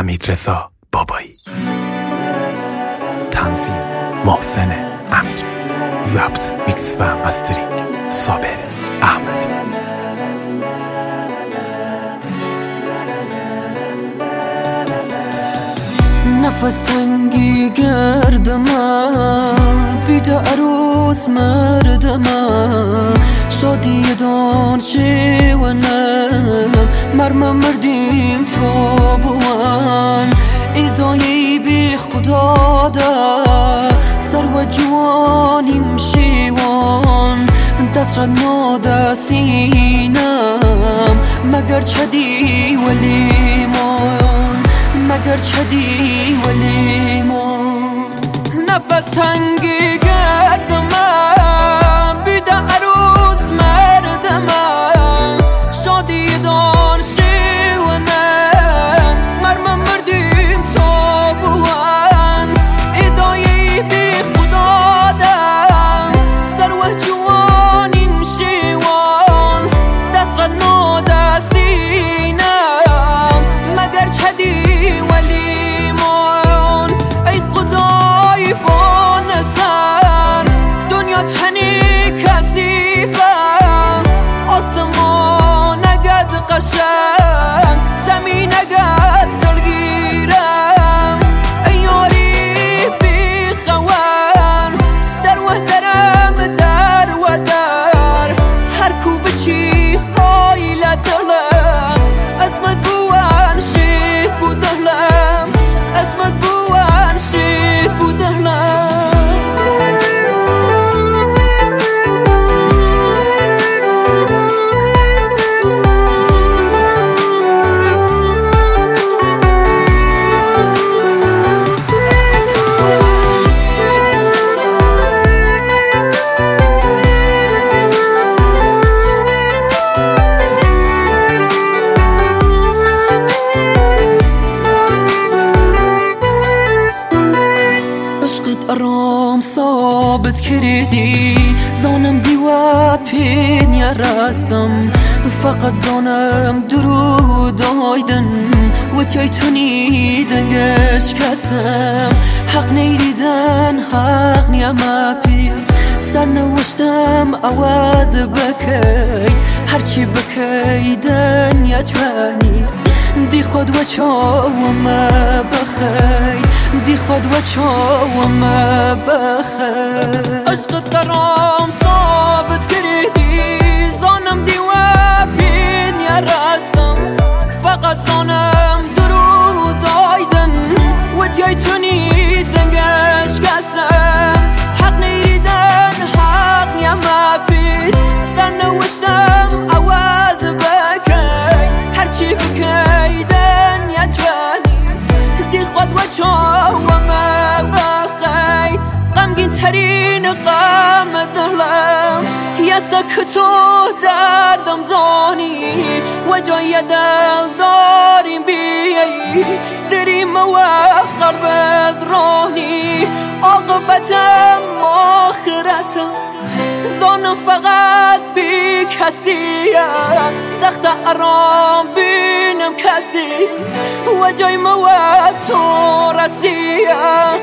حمیدرضا بابایی، تنظیم محسن امیر، ضبط میکس و مسترینگ صابر احمدی. نفس تنگی گردم بیده عروس مردم شادی دان شونم مرمم مردیم تو بوان ایدایی بی خدا دا سر و جوانیم شیوان دترد نادا سینم مگر چدی ولیمان مگر چدی ولیمان نفس تنگی گردم بیده عروس مردم شادی دان شیونم مرمم مردیم تو بوان ایدایی بی خدا دم سر و جوانیم شیوان دستر نادا سینم مگر چدی زمین اگر دلگیرم ایاری بی خوان در و درم در و در هر کو بچی های لدلم اسمت بوان شید بودلم اسمت بوان شید بودلم رام ثابت کردی زانم دیوا پین یا راسم فقط زانم درود آیدن و تیای تونی دنگش کسم حق نیریدن حق نیم پیر سر نوشتم آواز بکی هرچی بکی دنیا جوانی دی خود و چاوم بخی دی خود و چاوم بخی عشق درام ثابت کردی زانم دی و بین یا رسم فقط زانم درود آیدن و تیای تونی دنگش کسم حق نیریدن حق نیم فید سر نوشتم آواز بکی هرچی بکی دنیا جوانی دی خود و چاوم بخی غمگین ترین غم دلم یه سکتو دردم زانی و جای دل داریم بیایی دریم و قلبت رانی عاقبتم آخرتم زانم فقط بی کسیه سخت ارام بینم کسی و جای موت تو رسیه